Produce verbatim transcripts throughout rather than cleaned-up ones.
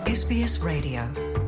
에스비에스 라디오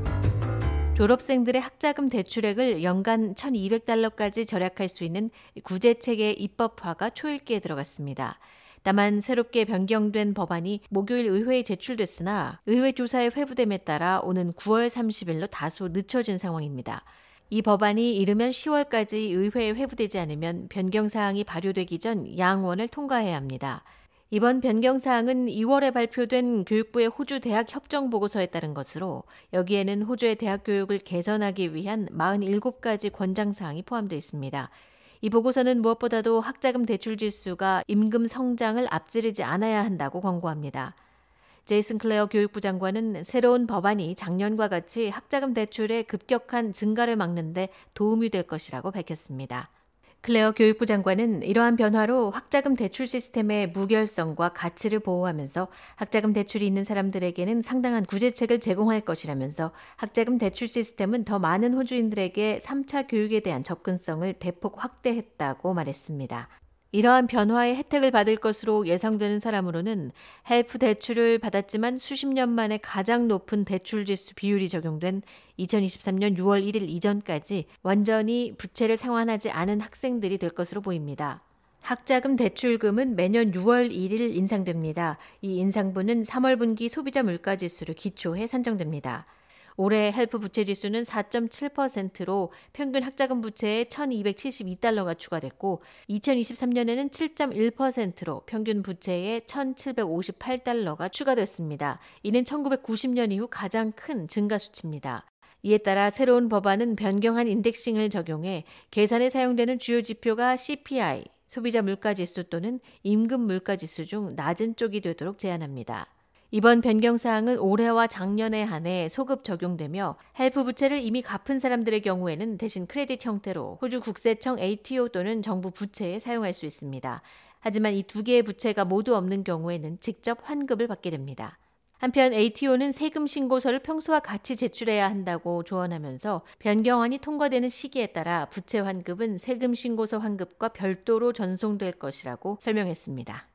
졸업생들의 학자금 대출액을 연간 천이백 달러까지 절약할 수 있는 구제체계 입법화가 초읽기에 들어갔습니다. 다만 새롭게 변경된 법안이 목요일 의회에 제출됐으나 의회 조사의 회부됨에 따라 오는 구월 삼십일로 다소 늦춰진 상황입니다. 이 법안이 이르면 시월까지 의회에 회부되지 않으면 변경사항이 발효되기 전 양원을 통과해야 합니다. 이번 변경사항은 이월에 발표된 교육부의 호주 대학 협정보고서에 따른 것으로 여기에는 호주의 대학 교육을 개선하기 위한 사십칠 가지 권장사항이 포함되어 있습니다. 이 보고서는 무엇보다도 학자금 대출 지수가 임금 성장을 앞지르지 않아야 한다고 권고합니다. 제이슨 클레어 교육부 장관은 새로운 법안이 작년과 같이 학자금 대출의 급격한 증가를 막는 데 도움이 될 것이라고 밝혔습니다. 클레어 교육부 장관은 이러한 변화로 학자금 대출 시스템의 무결성과 가치를 보호하면서 학자금 대출이 있는 사람들에게는 상당한 구제책을 제공할 것이라면서 학자금 대출 시스템은 더 많은 호주인들에게 삼 차 교육에 대한 접근성을 대폭 확대했다고 말했습니다. 이러한 변화의 혜택을 받을 것으로 예상되는 사람으로는 헬프 대출을 받았지만 수십 년 만에 가장 높은 대출 지수 비율이 적용된 이천이십삼 년 유월 일일 이전까지 완전히 부채를 상환하지 않은 학생들이 될 것으로 보입니다. 학자금 대출금은 매년 유월 일일 인상됩니다. 이 인상분은 삼월 분기 소비자 물가지수를 기초해 산정됩니다. 올해 헬프 부채 지수는 사 점 칠 퍼센트로 평균 학자금 부채에 천이백칠십이 달러가 추가됐고 이천이십삼 년에는 칠 점 일 퍼센트로 평균 부채에 천칠백오십팔 달러가 추가됐습니다. 이는 천구백구십 년 이후 가장 큰 증가 수치입니다. 이에 따라 새로운 법안은 변경한 인덱싱을 적용해 계산에 사용되는 주요 지표가 씨피아이, 소비자 물가지수 또는 임금 물가지수 중 낮은 쪽이 되도록 제한합니다. 이번 변경사항은 올해와 작년에 한해 소급 적용되며 헬프 부채를 이미 갚은 사람들의 경우에는 대신 크레딧 형태로 호주 국세청 에이티오 또는 정부 부채에 사용할 수 있습니다. 하지만 이 두 개의 부채가 모두 없는 경우에는 직접 환급을 받게 됩니다. 한편 에이티오는 세금 신고서를 평소와 같이 제출해야 한다고 조언하면서 변경안이 통과되는 시기에 따라 부채 환급은 세금 신고서 환급과 별도로 전송될 것이라고 설명했습니다.